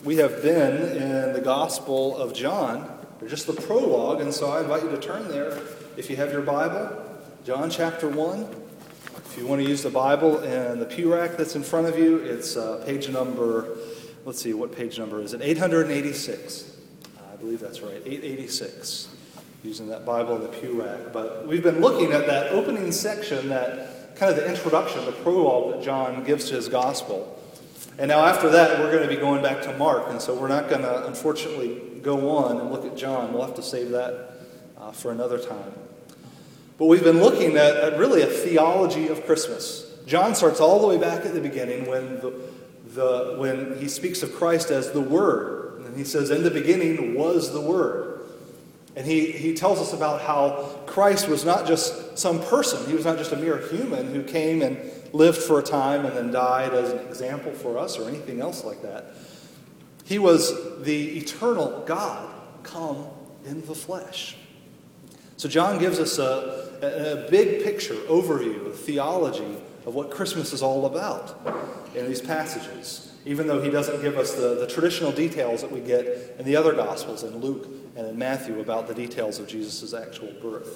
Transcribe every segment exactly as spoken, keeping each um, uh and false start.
We have been in the Gospel of John, or just the prologue, and so I invite you to turn there if you have your Bible, John chapter one. If you want to use the Bible and the pew rack that's in front of you, it's uh, page number, let's see, what page number is it? eight eighty-six. I believe that's right, eight eighty-six, using that Bible in the pew rack. But we've been looking at that opening section, that kind of the introduction, the prologue that John gives to his Gospel. And now after that, we're going to be going back to Mark, and so we're not going to, unfortunately, go on and look at John. We'll have to save that uh, for another time. But we've been looking at, at really a theology of Christmas. John starts all the way back at the beginning when the, the when he speaks of Christ as the Word. And he says, in the beginning was the Word. And he, he tells us about how Christ was not just some person. He was not just a mere human who came and lived for a time and then died as an example for us or anything else like that. He was the eternal God come in the flesh. So John gives us a, a, a big picture, overview, a theology of what Christmas is all about in these passages, even though he doesn't give us the, the traditional details that we get in the other Gospels, in Luke and in Matthew, about the details of Jesus' actual birth.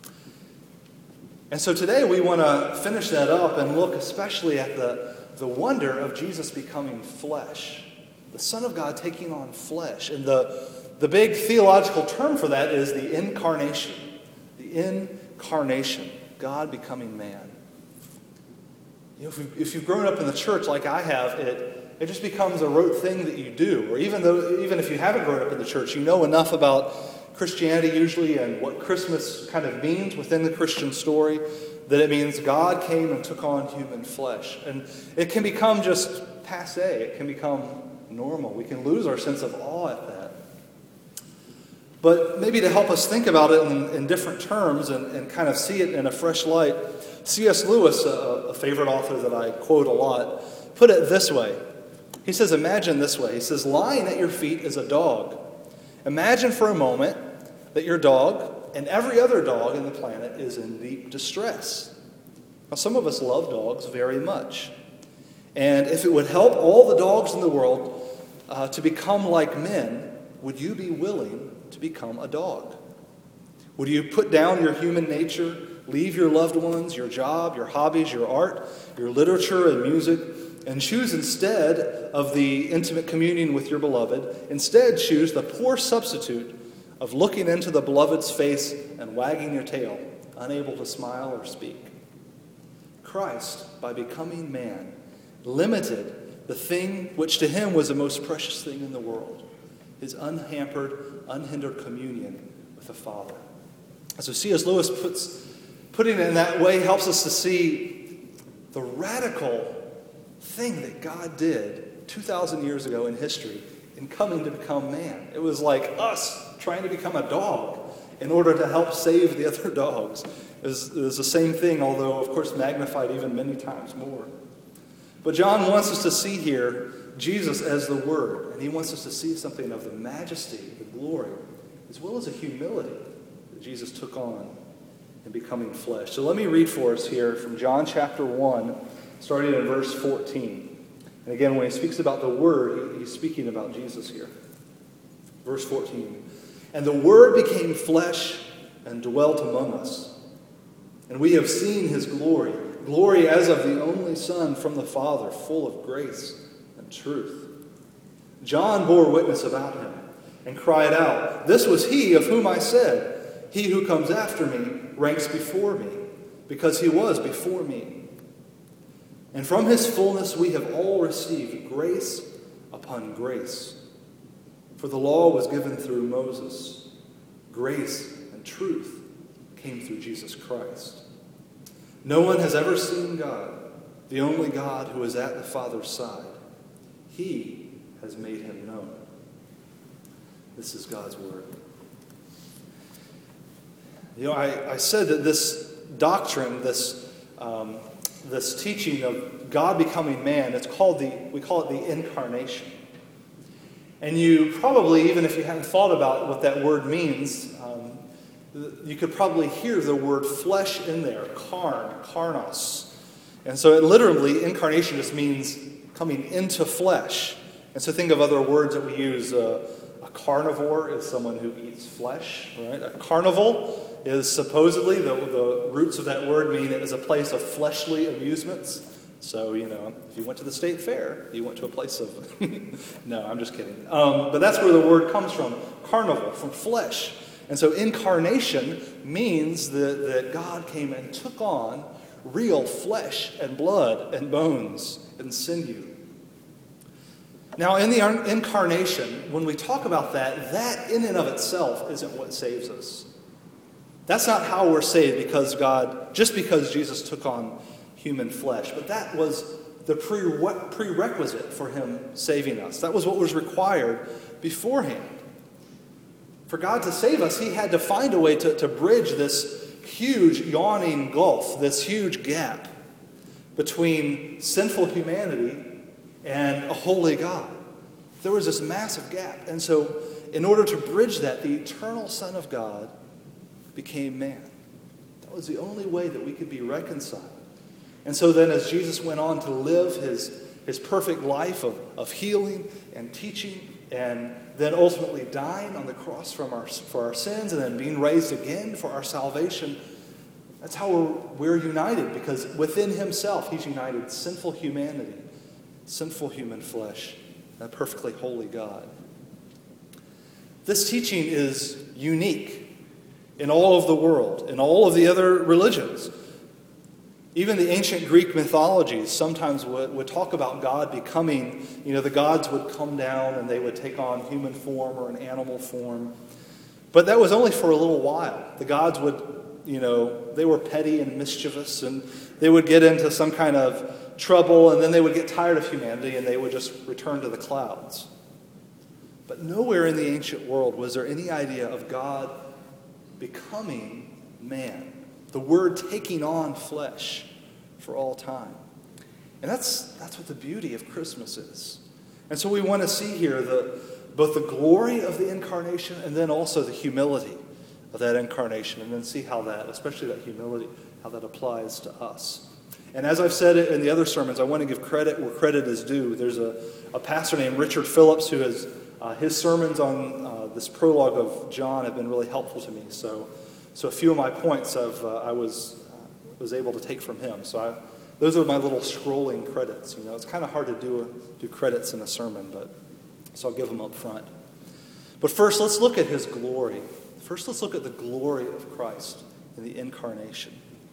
And so today we want to finish that up and look especially at the, the wonder of Jesus becoming flesh, the Son of God taking on flesh. And the, the big theological term for that is the incarnation. The incarnation, God becoming man. You know, if, you, if you've grown up in the church like I have, it, it just becomes a rote thing that you do. Or even though, even if you haven't grown up in the church, you know enough about Christianity usually and what Christmas kind of means within the Christian story, that it means God came and took on human flesh. And it can become just passé. It can become normal. We can lose our sense of awe at that. But maybe to help us think about it in, in different terms and, and kind of see it in a fresh light, C S Lewis, a, a favorite author that I quote a lot, put it this way. He says, imagine this way. He says, lying at your feet is a dog. Imagine for a moment that your dog and every other dog in the planet is in deep distress. Now, some of us love dogs very much. And if it would help all the dogs in the world uh, to become like men, would you be willing to become a dog? Would you put down your human nature, leave your loved ones, your job, your hobbies, your art, your literature and music, and choose instead of the intimate communion with your beloved, instead choose the poor substitute of looking into the beloved's face and wagging your tail, unable to smile or speak? Christ, by becoming man, limited the thing which to him was the most precious thing in the world, his unhampered, unhindered communion with the Father. And so C S Lewis puts, putting it in that way helps us to see the radical thing that God did two thousand years ago in history in coming to become man. It was like us trying to become a dog in order to help save the other dogs. It was, it was the same thing, although, of course, magnified even many times more. But John wants us to see here Jesus as the Word, and he wants us to see something of the majesty, the glory, as well as the humility that Jesus took on in becoming flesh. So let me read for us here from John chapter one, starting in verse fourteen. And again, when he speaks about the Word, he's speaking about Jesus here. Verse fourteen. And the Word became flesh and dwelt among us. And we have seen his glory, glory as of the only Son from the Father, full of grace and truth. John bore witness about him and cried out, "This was he of whom I said, he who comes after me ranks before me, because he was before me." And from his fullness we have all received grace upon grace. For the law was given through Moses. Grace and truth came through Jesus Christ. No one has ever seen God, the only God who is at the Father's side. He has made him known. This is God's word. You know, I, I said that this doctrine, this um, this teaching of God becoming man, it's called the we call it the incarnation. And you probably, even if you haven't thought about what that word means, um, you could probably hear the word flesh in there, karn, karnos. And so it literally, incarnation just means coming into flesh. And so think of other words that we use. Uh, a carnivore is someone who eats flesh, right? A carnival is supposedly, the, the roots of that word mean it is a place of fleshly amusements. So, you know, if you went to the state fair, you went to a place of... no, I'm just kidding. Um, but that's where the word comes from, carnival, from flesh. And so incarnation means that, that God came and took on real flesh and blood and bones and sinew. Now, in the incarnation, when we talk about that, that in and of itself isn't what saves us. That's not how we're saved because God, just because Jesus took on human flesh. But that was the prerequisite for him saving us. That was what was required beforehand. For God to save us, he had to find a way to, to bridge this huge yawning gulf, this huge gap between sinful humanity and a holy God. There was this massive gap. And so, in order to bridge that, the eternal Son of God became man. That was the only way that we could be reconciled. And so then as Jesus went on to live his, his perfect life of, of healing and teaching, and then ultimately dying on the cross from our, for our sins, and then being raised again for our salvation, that's how we're, we're united, because within himself, he's united sinful humanity, sinful human flesh, and a perfectly holy God. This teaching is unique in all of the world, in all of the other religions. Even the ancient Greek mythologies sometimes would, would talk about God becoming, you know, the gods would come down and they would take on human form or an animal form. But that was only for a little while. The gods would, you know, they were petty and mischievous, and they would get into some kind of trouble, and then they would get tired of humanity and they would just return to the clouds. But nowhere in the ancient world was there any idea of God becoming man. The Word taking on flesh for all time. And that's that's what the beauty of Christmas is. And so we want to see here the both the glory of the incarnation and then also the humility of that incarnation, and then see how that, especially that humility, how that applies to us. And as I've said it in the other sermons, I want to give credit where credit is due. There's a, a pastor named Richard Phillips who has, uh, his sermons on uh, this prologue of John have been really helpful to me. So So a few of my points of, uh, I was uh, was able to take from him. So I, those are my little scrolling credits. You know, it's kind of hard to do a, do credits in a sermon, but so I'll give them up front. But first, let's look at his glory. First, let's look at the glory of Christ in the incarnation.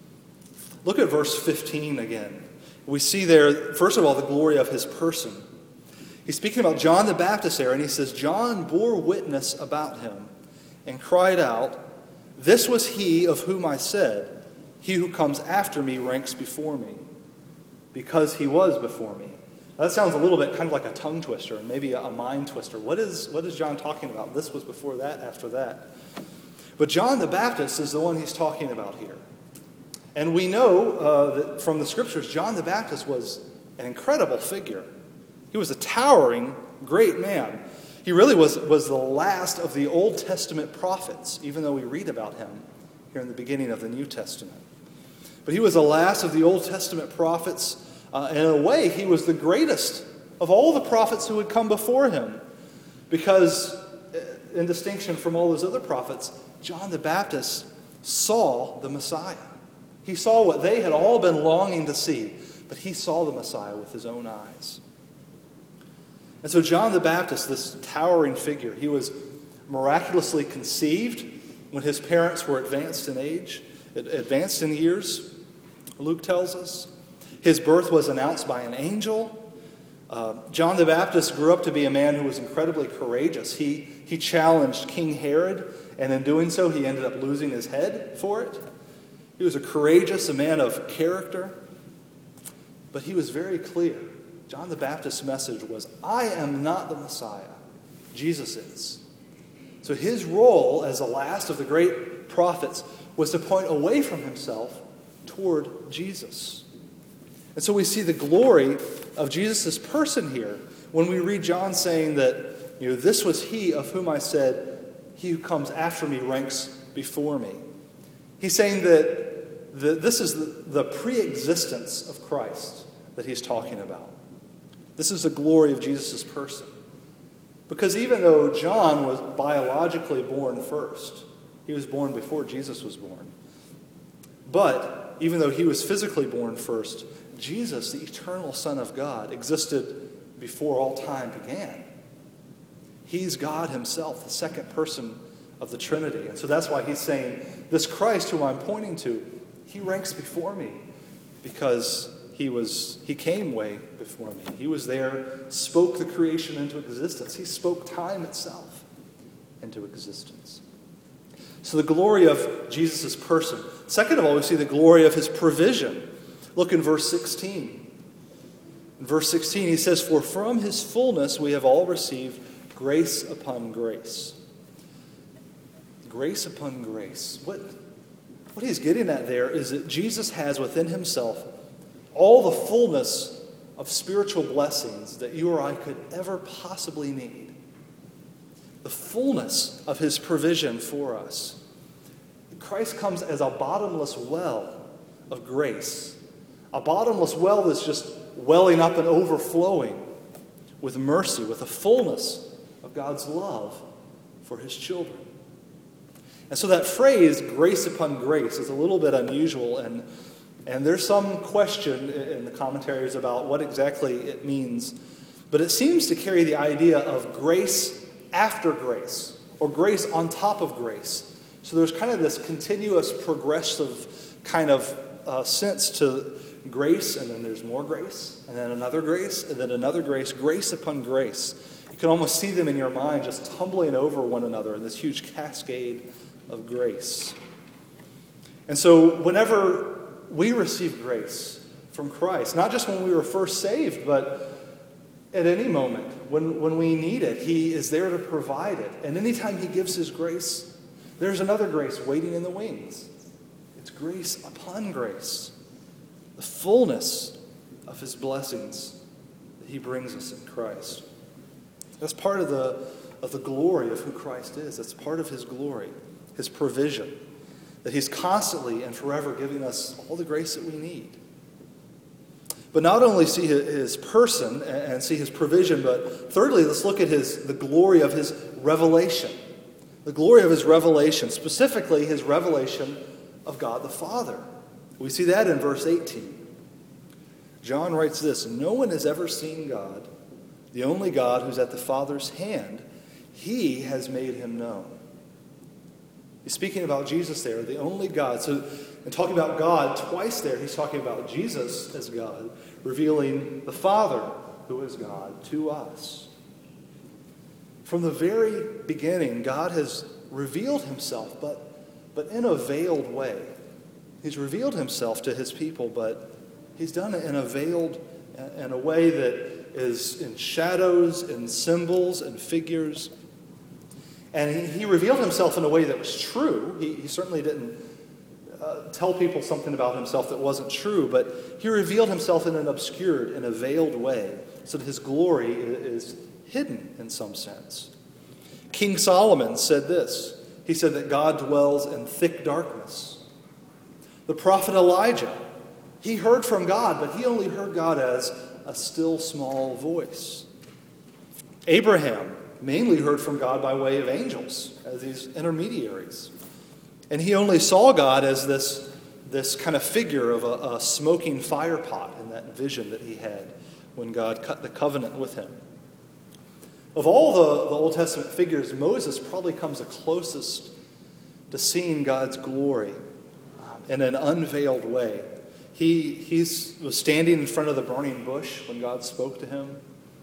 Look at verse fifteen again. We see there, first of all, the glory of his person. He's speaking about John the Baptist there, and he says, John bore witness about him and cried out, "This was he of whom I said, he who comes after me ranks before me, because he was before me." That sounds a little bit kind of like a tongue twister, and maybe a mind twister. What is, what is John talking about? This was before that, after that. But John the Baptist is the one he's talking about here. And we know uh, that from the Scriptures, John the Baptist was an incredible figure. He was a towering, great man. He really was, was the last of the Old Testament prophets, even though we read about him here in the beginning of the New Testament. But he was the last of the Old Testament prophets. Uh, and in a way, he was the greatest of all the prophets who had come before him. Because, in distinction from all those other prophets, John the Baptist saw the Messiah. He saw what they had all been longing to see, but he saw the Messiah with his own eyes. And so John the Baptist, this towering figure, he was miraculously conceived when his parents were advanced in age, advanced in years, Luke tells us. His birth was announced by an angel. Uh, John the Baptist grew up to be a man who was incredibly courageous. He, he challenged King Herod, and in doing so, he ended up losing his head for it. He was a courageous, a man of character, but he was very clear. John the Baptist's message was, I am not the Messiah. Jesus is. So his role as the last of the great prophets was to point away from himself toward Jesus. And so we see the glory of Jesus' person here when we read John saying that, you know, this was he of whom I said, he who comes after me ranks before me. He's saying that the, this is the, the pre-existence of Christ that he's talking about. This is the glory of Jesus' person. Because even though John was biologically born first, he was born before Jesus was born. But even though he was physically born first, Jesus, the eternal Son of God, existed before all time began. He's God himself, the second person of the Trinity. And so that's why he's saying, this Christ whom I'm pointing to, he ranks before me because he was he came way before me. He was there, spoke the creation into existence. He spoke time itself into existence. So the glory of Jesus' person. Second of all, we see the glory of his provision. Look in verse sixteen. In verse sixteen, he says, "For from his fullness we have all received grace upon grace." Grace upon grace. What, what he's getting at there is that Jesus has within himself all the fullness of spiritual blessings that you or I could ever possibly need. The fullness of his provision for us. Christ comes as a bottomless well of grace. A bottomless well that's just welling up and overflowing with mercy, with the fullness of God's love for his children. And so that phrase, grace upon grace, is a little bit unusual, and, and there's some question in the commentaries about what exactly it means. But it seems to carry the idea of grace after grace, or grace on top of grace. So there's kind of this continuous, progressive kind of uh, sense to grace, and then there's more grace, and then another grace, and then another grace, grace upon grace. You can almost see them in your mind just tumbling over one another in this huge cascade of grace. And so whenever we receive grace from Christ, not just when we were first saved, but at any moment when, when we need it, he is there to provide it. And anytime he gives his grace, there's another grace waiting in the wings. It's grace upon grace. The fullness of his blessings that he brings us in Christ. That's part of the, of the glory of who Christ is. That's part of his glory, his provision, that he's constantly and forever giving us all the grace that we need. But not only see his person and see his provision, but thirdly, let's look at his the glory of his revelation. The glory of his revelation, specifically his revelation of God the Father. We see that in verse eighteen. John writes this, "No one has ever seen God, the only God who's at the Father's hand. He has made him known." He's speaking about Jesus there, the only God. So, in talking about God twice there, he's talking about Jesus as God, revealing the Father, who is God, to us. From the very beginning, God has revealed himself, but, but in a veiled way. He's revealed himself to his people, but he's done it in a veiled, in a way that is in shadows and symbols and figures. And he, he revealed himself in a way that was true. He, he certainly didn't uh, tell people something about himself that wasn't true, but he revealed himself in an obscured, in a veiled way, so that his glory is hidden in some sense. King Solomon said this. He said that God dwells in thick darkness. The prophet Elijah, he heard from God, but he only heard God as a still small voice. Abraham mainly heard from God by way of angels, as these intermediaries. And he only saw God as this, this kind of figure of a, a smoking fire pot in that vision that he had when God cut the covenant with him. Of all the, the Old Testament figures, Moses probably comes the closest to seeing God's glory in an unveiled way. He he's, was standing in front of the burning bush when God spoke to him.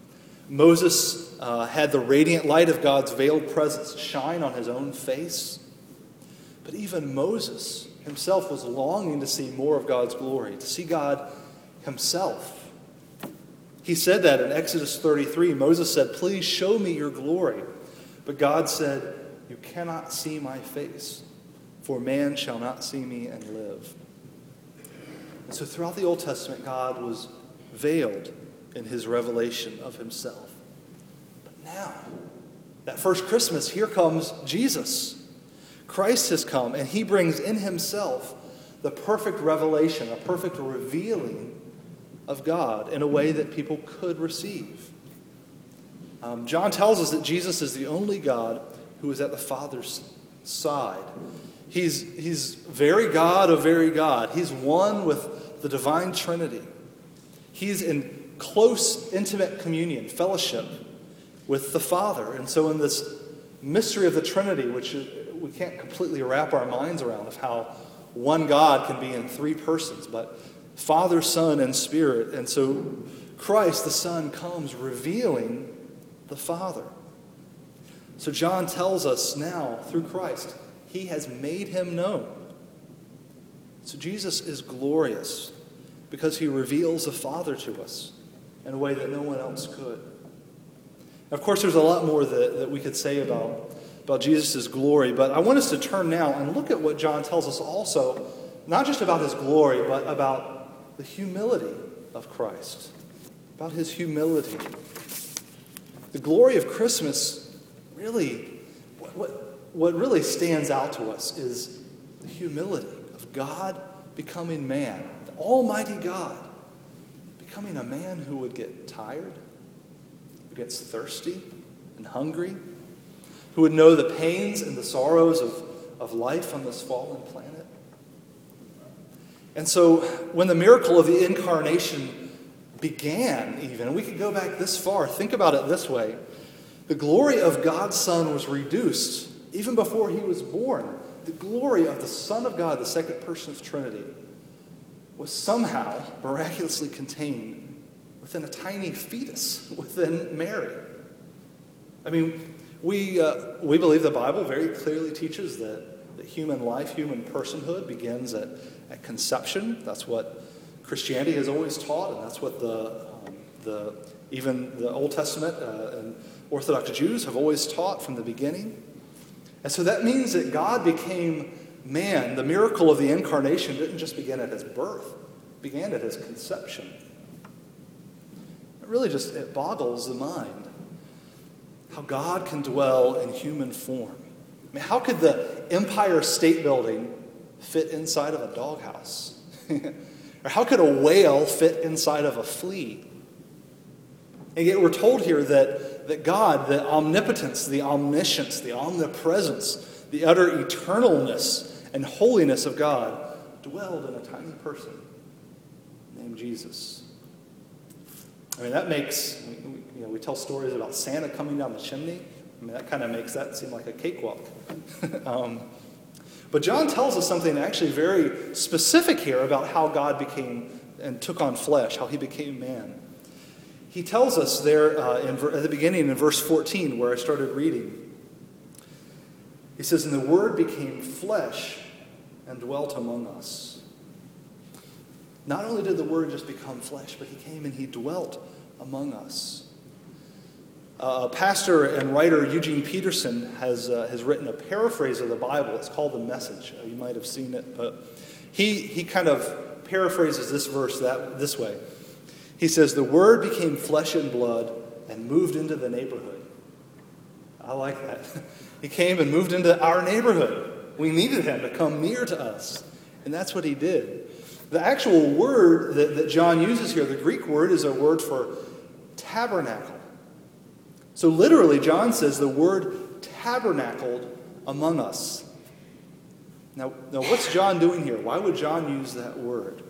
Moses uh, had the radiant light of God's veiled presence shine on his own face. But even Moses himself was longing to see more of God's glory, to see God himself. He said that in Exodus thirty-three. Moses said, "Please show me your glory." But God said, "You cannot see my face, for man shall not see me and live." And so throughout the Old Testament, God was veiled in his revelation of himself. But now, that first Christmas, here comes Jesus. Christ has come, and he brings in himself the perfect revelation, a perfect revealing of God in a way that people could receive. Um, John tells us that Jesus is the only God who is at the Father's side. He's, he's very God of very God. He's one with the divine Trinity. He's in close, intimate communion, fellowship with the Father. And so in this mystery of the Trinity, which we can't completely wrap our minds around of how one God can be in three persons, but Father, Son, and Spirit. And so Christ, the Son, comes revealing the Father. So John tells us now, through Christ, he has made him known. So Jesus is glorious because he reveals the Father to us in a way that no one else could. Of course, there's a lot more that, that we could say about, about Jesus' glory, but I want us to turn now and look at what John tells us also, not just about his glory, but about the humility of Christ, about his humility. The glory of Christmas, really, what, what, what really stands out to us is the humility of God becoming man, the Almighty God becoming a man who would get tired, who gets thirsty and hungry, who would know the pains and the sorrows of, of life on this fallen planet. And so when the miracle of the incarnation began even, and we could go back this far, think about it this way. The glory of God's Son was reduced even before he was born. The glory of the Son of God, the second person of Trinity, was somehow miraculously contained within a tiny fetus, within Mary. I mean, we uh, we believe the Bible very clearly teaches that, that human life, human personhood begins at, at conception. That's what Christianity has always taught, and that's what the um, the even the Old Testament uh, and Orthodox Jews have always taught from the beginning. And so that means that God became man. The miracle of the incarnation didn't just begin at his birth, it began at his conception. It really just, it boggles the mind how God can dwell in human form. I mean, how could the Empire State Building fit inside of a doghouse? Or how could a whale fit inside of a flea? And yet we're told here that, that God, the omnipotence, the omniscience, the omnipresence, the utter eternalness and holiness of God dwelled in a tiny person named Jesus. I mean, that makes, you know, we tell stories about Santa coming down the chimney. I mean, that kind of makes that seem like a cakewalk. um, but John tells us something actually very specific here about how God became and took on flesh, how he became man. He tells us there uh, in, at the beginning in verse fourteen, where I started reading. He says, "And the Word became flesh and dwelt among us." Not only did the Word just become flesh, but he came and he dwelt among us. Uh, pastor and writer Eugene Peterson has, uh, has written a paraphrase of the Bible. It's called The Message. Uh, you might have seen it, but he, he kind of paraphrases this verse that this way. He says, "The Word became flesh and blood and moved into the neighborhood." I like that. He came and moved into our neighborhood. We needed him to come near to us. And that's what he did. The actual word that, that John uses here, the Greek word, is a word for tabernacle. So literally, John says the word tabernacled among us. Now, now what's John doing here? Why would John use that word?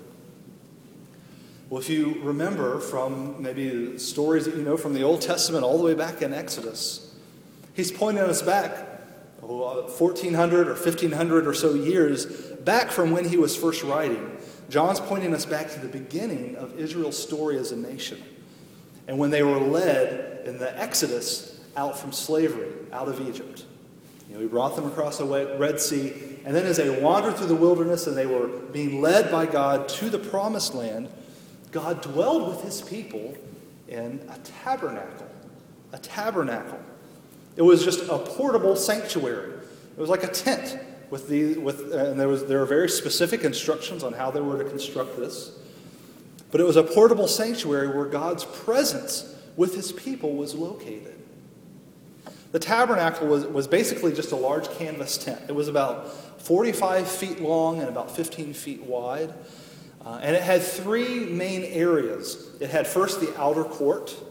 Well, if you remember from maybe stories that you know from the Old Testament all the way back in Exodus, he's pointing us back oh, fourteen hundred or fifteen hundred or so years back from when he was first writing. John's pointing us back to the beginning of Israel's story as a nation. And when they were led in the Exodus out from slavery, out of Egypt. You know, he brought them across the Red Sea. And then as they wandered through the wilderness and they were being led by God to the promised land, God dwelled with his people in a tabernacle. A tabernacle. It was just a portable sanctuary. It was like a tent with the with and there was there were very specific instructions on how they were to construct this. But it was a portable sanctuary where God's presence with his people was located. The tabernacle was, was basically just a large canvas tent. It was about forty-five feet long and about fifteen feet wide. Uh, and it had three main areas. It had first the outer court.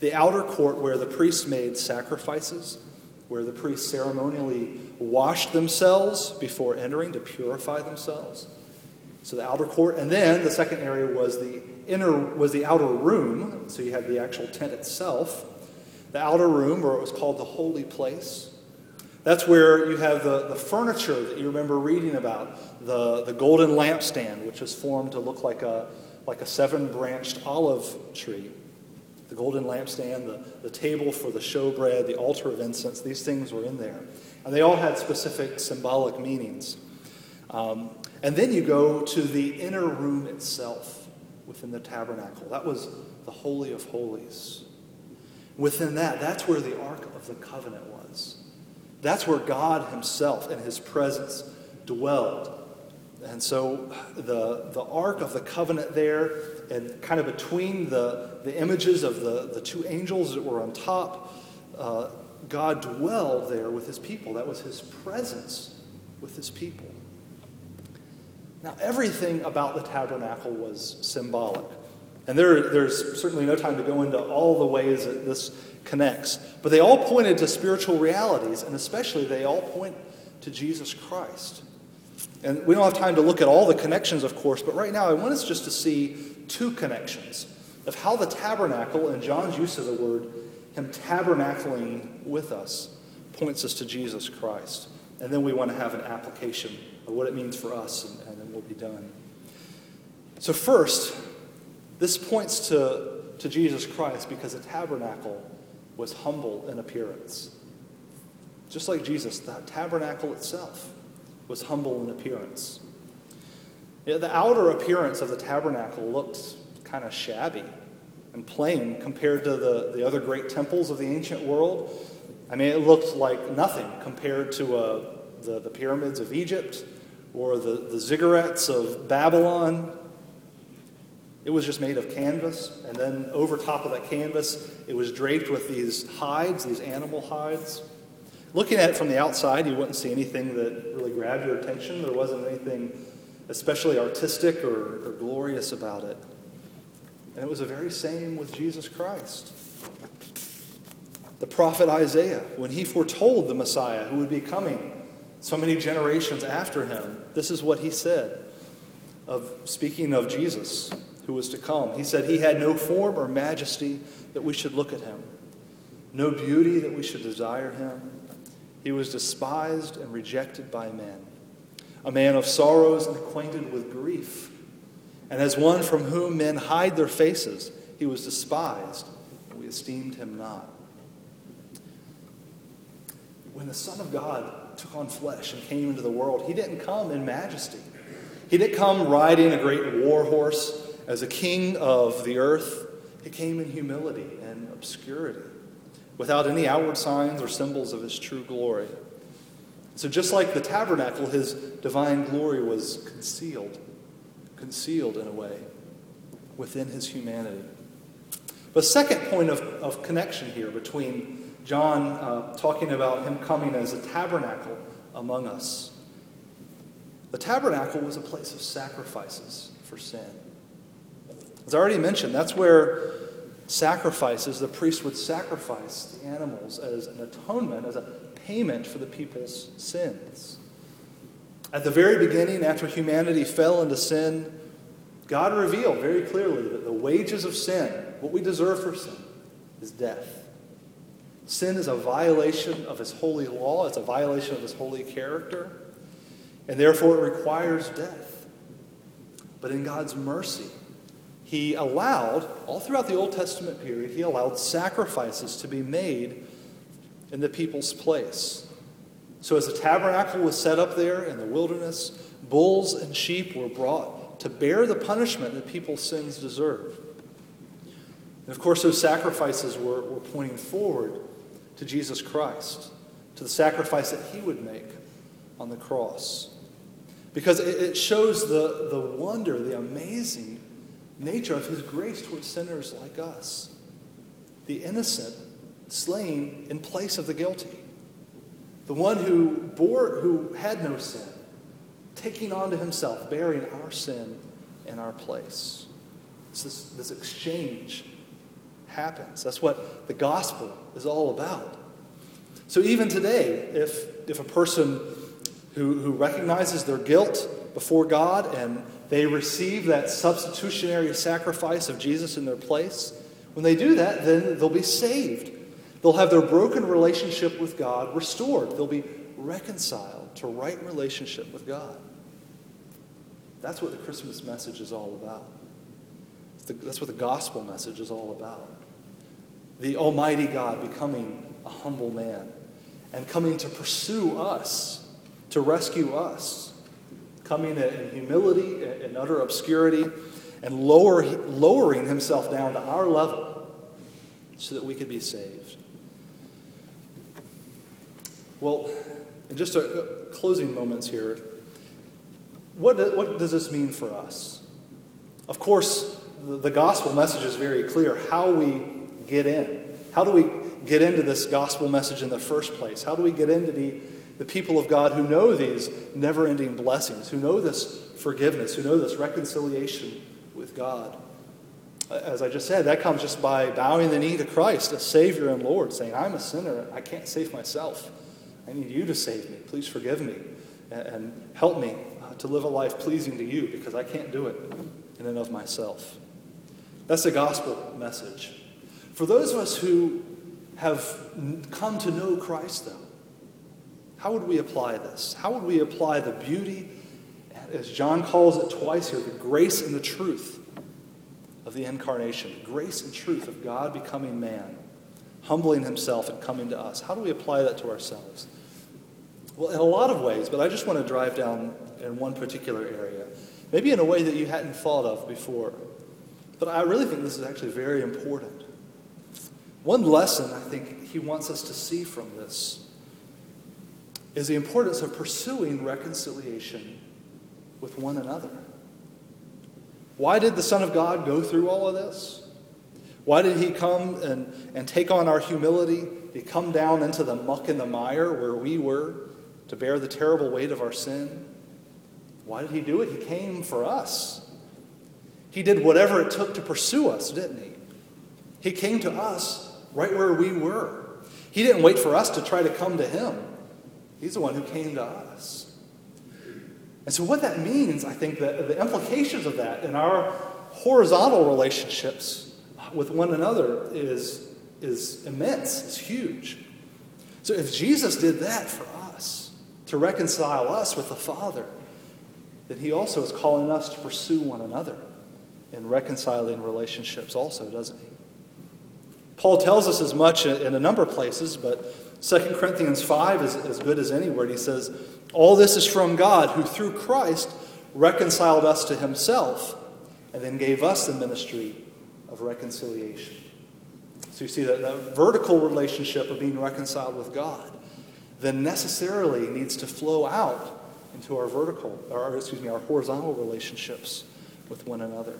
the outer court where the priests made sacrifices, where the priests ceremonially washed themselves before entering to purify themselves. So the outer court, and then the second area was the inner, was the outer room. So you had the actual tent itself, the outer room, or it was called the holy place. That's where you have the, the furniture that you remember reading about, the, the golden lampstand, which was formed to look like a like a seven-branched olive tree. The golden lampstand, the, the table for the showbread, the altar of incense, these things were in there. And they all had specific symbolic meanings. Um, and then you go to the inner room itself within the tabernacle. That was the Holy of Holies. Within that, that's where the Ark of the Covenant was. That's where God himself and his presence dwelled. And so the, the Ark of the Covenant there, and kind of between the, the images of the, the two angels that were on top, uh, God dwelled there with his people. That was his presence with his people. Now, everything about the tabernacle was symbolic. And there, there's certainly no time to go into all the ways that this connects. But they all pointed to spiritual realities, and especially they all point to Jesus Christ. And we don't have time to look at all the connections, of course, but right now I want us just to see two connections of how the tabernacle, and John's use of the word, him tabernacling with us, points us to Jesus Christ. And then we want to have an application of what it means for us, and, and then we'll be done. So first, this points to, to Jesus Christ because the tabernacle was humble in appearance. Just like Jesus, the tabernacle itself was humble in appearance. You know, the outer appearance of the tabernacle looked kind of shabby and plain compared to the, the other great temples of the ancient world. I mean, it looked like nothing compared to uh, the, the pyramids of Egypt or the, the ziggurats of Babylon. It was just made of canvas, and then over top of that canvas, it was draped with these hides, these animal hides. Looking at it from the outside, you wouldn't see anything that really grabbed your attention. There wasn't anything especially artistic or, or glorious about it. And it was the very same with Jesus Christ. The prophet Isaiah, when he foretold the Messiah who would be coming so many generations after him, this is what he said, of speaking of Jesus who was to come. He said, "He had no form or majesty that we should look at him, no beauty that we should desire him. He was despised and rejected by men, a man of sorrows and acquainted with grief. And as one from whom men hide their faces, he was despised, and we esteemed him not." When the Son of God took on flesh and came into the world, he didn't come in majesty. He didn't come riding a great war horse as a king of the earth. He came in humility and obscurity, without any outward signs or symbols of his true glory. So just like the tabernacle, his divine glory was concealed, concealed in a way, within his humanity. But second point of, of connection here between John uh, talking about him coming as a tabernacle among us. The tabernacle was a place of sacrifices for sin. As I already mentioned, that's where sacrifices, the priest would sacrifice the animals as an atonement, as a payment for the people's sins. At the very beginning, after humanity fell into sin, God revealed very clearly that the wages of sin, what we deserve for sin, is death. Sin is a violation of his holy law. It's a violation of his holy character. And therefore it requires death. But in God's mercy, he allowed, all throughout the Old Testament period, he allowed sacrifices to be made in the people's place. So as the tabernacle was set up there in the wilderness, bulls and sheep were brought to bear the punishment that people's sins deserved. And of course, those sacrifices were, were pointing forward to Jesus Christ, to the sacrifice that he would make on the cross. Because it, it shows the, the wonder, the amazing nature of his grace towards sinners like us. The innocent slain in place of the guilty. The one who bore, who had no sin, taking on to himself, bearing our sin in our place. It's this, this exchange happens. That's what the gospel is all about. So even today, if, if a person who, who recognizes their guilt before God and they receive that substitutionary sacrifice of Jesus in their place, when they do that, then they'll be saved. They'll have their broken relationship with God restored. They'll be reconciled to right relationship with God. That's what the Christmas message is all about. That's what the gospel message is all about. The Almighty God becoming a humble man and coming to pursue us, to rescue us, coming in humility and utter obscurity and lower, lowering himself down to our level so that we could be saved. Well, in just a, closing moments here, what, what does this mean for us? Of course, the, the gospel message is very clear how we get in. How do we get into this gospel message in the first place? How do we get into the, the people of God who know these never-ending blessings, who know this forgiveness, who know this reconciliation with God? As I just said, that comes just by bowing the knee to Christ, as Savior and Lord, saying, I'm a sinner. I can't save myself. I need you to save me. Please forgive me and help me to live a life pleasing to you, because I can't do it in and of myself. That's the gospel message. For those of us who have come to know Christ, though, how would we apply this? How would we apply the beauty, as John calls it twice here, the grace and the truth of the incarnation, the grace and truth of God becoming man, humbling himself and coming to us? How do we apply that to ourselves? Well, in a lot of ways, but I just want to drive down in one particular area, maybe in a way that you hadn't thought of before. But I really think this is actually very important. One lesson I think he wants us to see from this is the importance of pursuing reconciliation with one another. Why did the Son of God go through all of this? Why did he come and, and take on our humility? Did he come down into the muck and the mire where we were to bear the terrible weight of our sin? Why did he do it? He came for us. He did whatever it took to pursue us, didn't he? He came to us right where we were. He didn't wait for us to try to come to him. He's the one who came to us. And so what that means, I think, that the implications of that in our horizontal relationships with one another is, is immense. It's huge. So if Jesus did that for us, to reconcile us with the Father, then he also is calling us to pursue one another in reconciling relationships also, doesn't he? Paul tells us as much in a number of places, but Second Corinthians five is as good as any word. He says, all this is from God, who through Christ reconciled us to himself and then gave us the ministry of reconciliation. So you see that, that vertical relationship of being reconciled with God then necessarily needs to flow out into our vertical, or excuse me, our horizontal relationships with one another.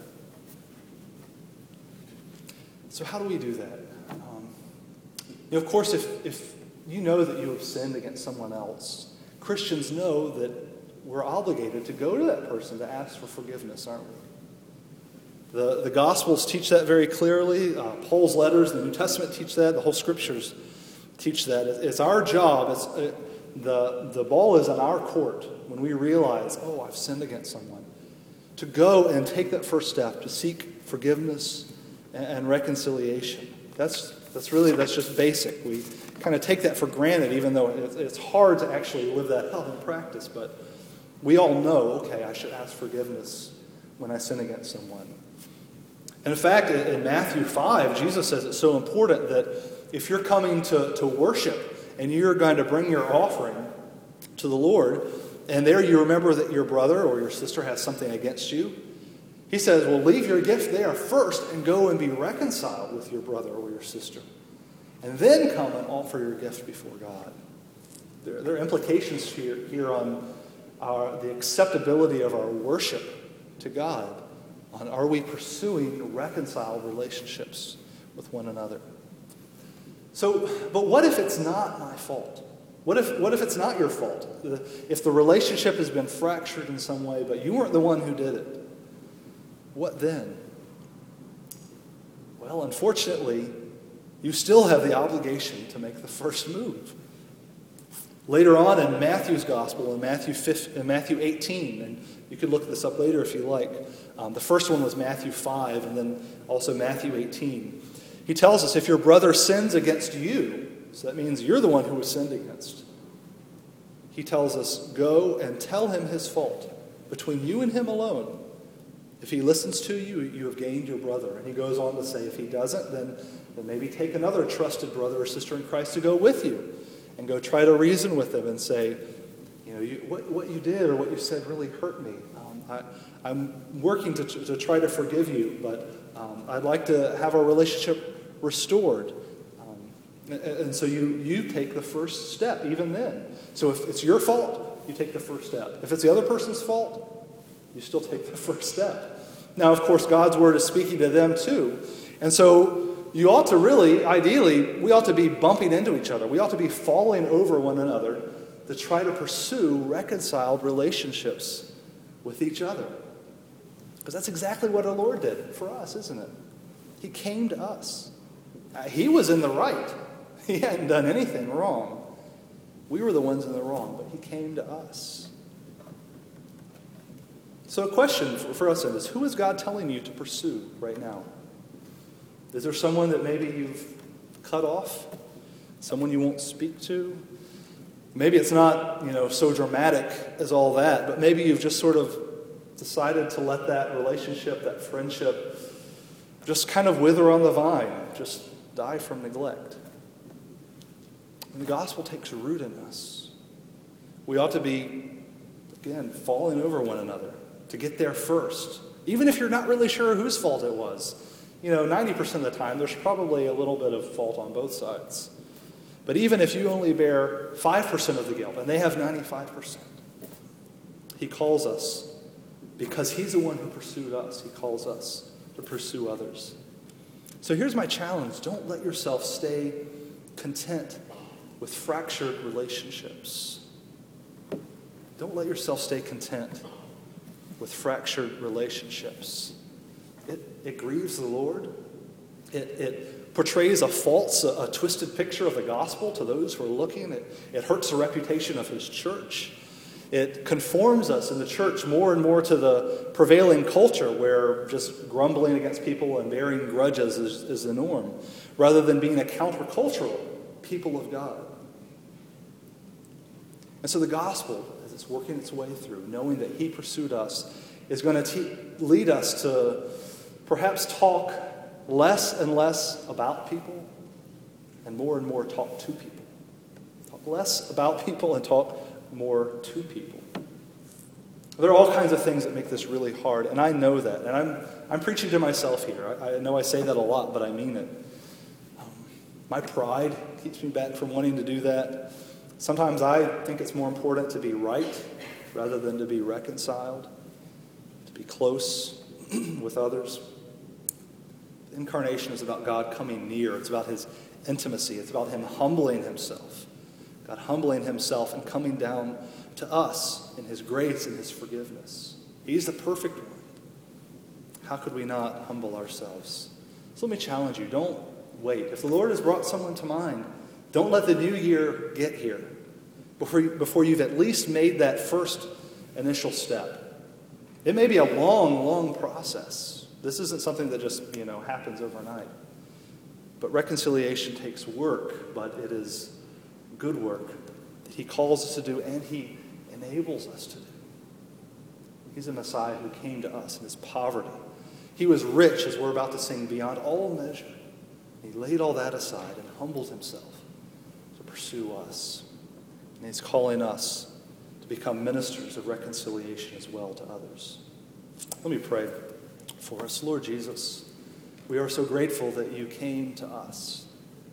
So how do we do that? Um, you know, of course, if, if you know that you have sinned against someone else, Christians know that we're obligated to go to that person to ask for forgiveness, aren't we? The, the Gospels teach that very clearly. Uh, Paul's letters, the New Testament teach that. The whole Scriptures teach that. It, it's our job. It's, it, the, the ball is in our court when we realize, oh, I've sinned against someone, to go and take that first step, to seek forgiveness and, and reconciliation. That's, that's really, that's just basic. We kind of take that for granted, even though it's, it's hard to actually live that out in practice. But we all know, okay, I should ask forgiveness when I sin against someone. And in fact, in Matthew five, Jesus says it's so important that if you're coming to, to worship and you're going to bring your offering to the Lord, and there you remember that your brother or your sister has something against you, he says, well, leave your gift there first and go and be reconciled with your brother or your sister. And then come and offer your gift before God. There, there are implications here, here on our, the acceptability of our worship to God. On are we pursuing reconciled relationships with one another? So, but what if it's not my fault? What if, what if it's not your fault? If the relationship has been fractured in some way, but you weren't the one who did it, what then? Well, Well, unfortunately, you still have the obligation to make the first move. Later on in Matthew's gospel, in Matthew fifteen, in Matthew eighteen, and you could look this up later if you like. Um, the first one was Matthew five, and then also Matthew eighteen. He tells us if your brother sins against you, so that means you're the one who was sinned against. He tells us, go and tell him his fault between you and him alone. If he listens to you, you have gained your brother. And he goes on to say, if he doesn't, then, then maybe take another trusted brother or sister in Christ to go with you and go try to reason with them and say, you know, you, what, what you did or what you said really hurt me. Um, I, I'm working to, to try to forgive you, but um, I'd like to have our relationship restored. Um, and, and so you, you take the first step even then. So if it's your fault, you take the first step. If it's the other person's fault, you still take the first step. Now, of course, God's word is speaking to them too. And so you ought to really, ideally, we ought to be bumping into each other. We ought to be falling over one another to try to pursue reconciled relationships with each other. Because that's exactly what our Lord did for us, isn't it? He came to us. Uh, he was in the right. He hadn't done anything wrong. We were the ones in the wrong, but he came to us. So a question for, for us is, who is God telling you to pursue right now? Is there someone that maybe you've cut off? Someone you won't speak to? Maybe it's not, you know, so dramatic as all that, but maybe you've just sort of decided to let that relationship, that friendship, just kind of wither on the vine, just die from neglect. And the gospel takes root in us. We ought to be, again, falling over one another to get there first. Even if you're not really sure whose fault it was. You know, ninety percent of the time, there's probably a little bit of fault on both sides. But even if you only bear five percent of the guilt, and they have ninety-five percent, he calls us, because he's the one who pursued us, he calls us to pursue others. So here's my challenge. Don't let yourself stay content with fractured relationships. Don't let yourself stay content with fractured relationships. It, it grieves the Lord. It, it portrays a false, a, a twisted picture of the gospel to those who are looking. It, it hurts the reputation of his church. It conforms us in the church more and more to the prevailing culture where just grumbling against people and bearing grudges is, is the norm, rather than being a countercultural people of God. And so the gospel, as it's working its way through, knowing that he pursued us, is going to te- lead us to perhaps talk less and less about people and more and more talk to people. Talk less about people and talk more to people. There are all kinds of things that make this really hard, and I know that. And I'm I'm preaching to myself here. I, I know I say that a lot, but I mean it. Um, my pride keeps me back from wanting to do that. Sometimes I think it's more important to be right rather than to be reconciled, to be close with others. The incarnation is about God coming near. It's about his intimacy. It's about him humbling himself. God humbling himself and coming down to us in his grace and his forgiveness. He's the perfect one. How could we not humble ourselves? So let me challenge you. Don't wait. If the Lord has brought someone to mind, don't let the new year get here before, you, before you've at least made that first initial step. It may be a long, long process. This isn't something that just, you know, happens overnight. But reconciliation takes work, but it is good work that he calls us to do and he enables us to do. He's a Messiah who came to us in his poverty. He was rich, as we're about to sing, beyond all measure. He laid all that aside and humbled himself to pursue us. And he's calling us to become ministers of reconciliation as well to others. Let me pray for us. Lord Jesus, we are so grateful that you came to us.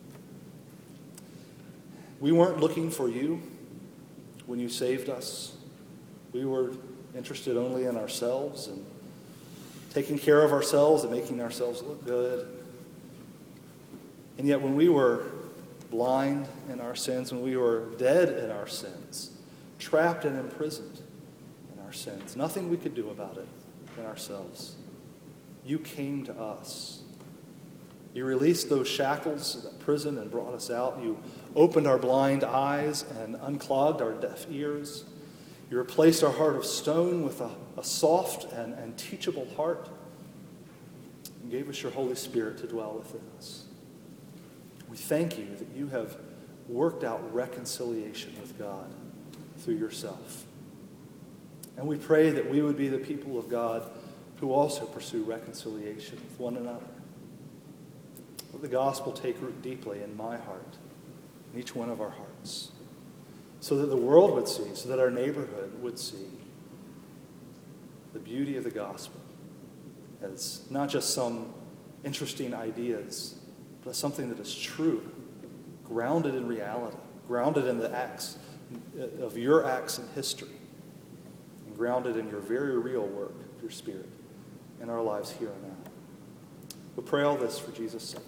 We weren't looking for you when you saved us. We were interested only in ourselves and taking care of ourselves and making ourselves look good. And yet when we were blind in our sins, when we were dead in our sins, trapped and imprisoned in our sins, nothing we could do about it in ourselves, you came to us. You released those shackles of that prison and brought us out. You opened our blind eyes and unclogged our deaf ears. You replaced our heart of stone with a, a soft and, and teachable heart. And gave us your Holy Spirit to dwell within us. We thank you that you have worked out reconciliation with God through yourself. And we pray that we would be the people of God who also pursue reconciliation with one another. Let the gospel take root deeply in my heart, in each one of our hearts, so that the world would see, so that our neighborhood would see the beauty of the gospel as not just some interesting ideas, but something that is true, grounded in reality, grounded in the acts of your acts in history, and grounded in your very real work of your Spirit in our lives here and now. We pray all this for Jesus' sake.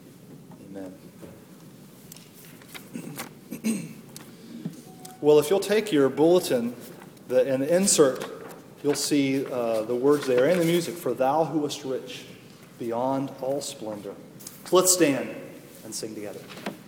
Amen. Well, if you'll take your bulletin the, and insert, you'll see uh, the words there and the music, "For thou who wast rich beyond all splendor." So let's stand and sing together.